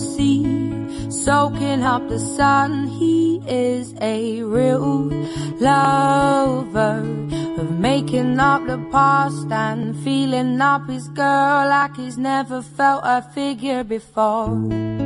sea, soaking up the sun. He is a real lover of making up the past and feeling up his girl like he's never felt a figure before.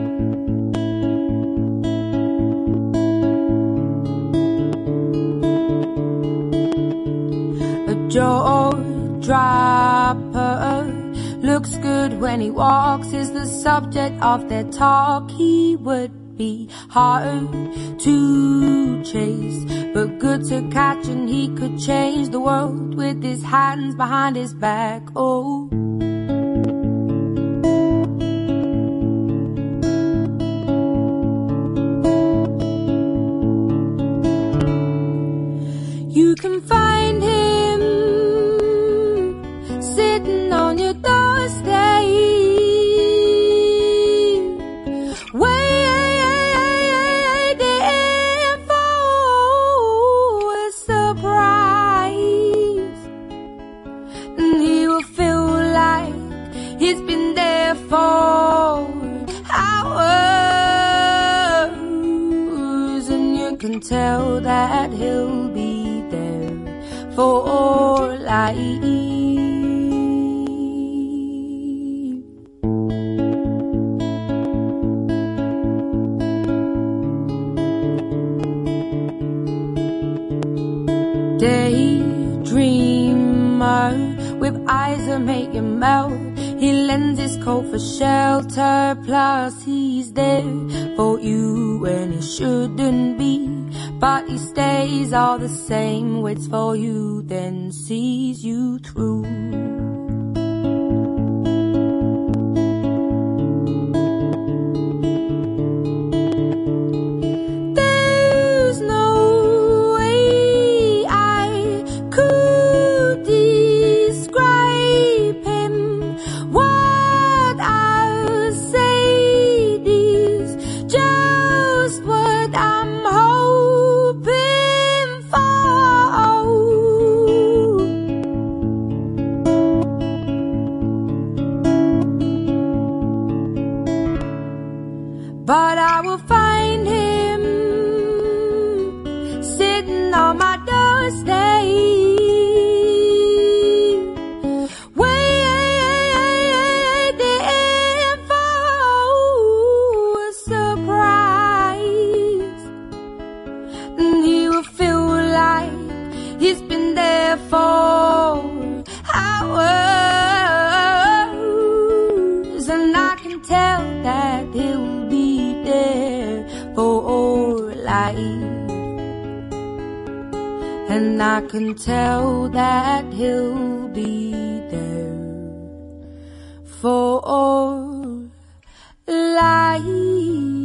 A jaw dropper, looks good when he walks, is the subject of their talk. He would be hard to chase, but good to catch, and he could change the world with his hands behind his back. Oh, you can find him sitting on your doorstep, waiting for a surprise. And he will feel like he's been there for hours, and you can tell that he'll be there for life. Daydreamer with eyes that make you melt. He lends his coat for shelter, plus he's there for you when he shouldn't be. But he stays all the same, waits for you, then sees you through. There's no way I could describe him. What I'll say is just what I'm hoping for. But I will find him sitting on my doorstep, waiting for a surprise. And he will feel like he's been there for hours, and I can tell that he'll be there for life. And I can tell that he'll be there for life.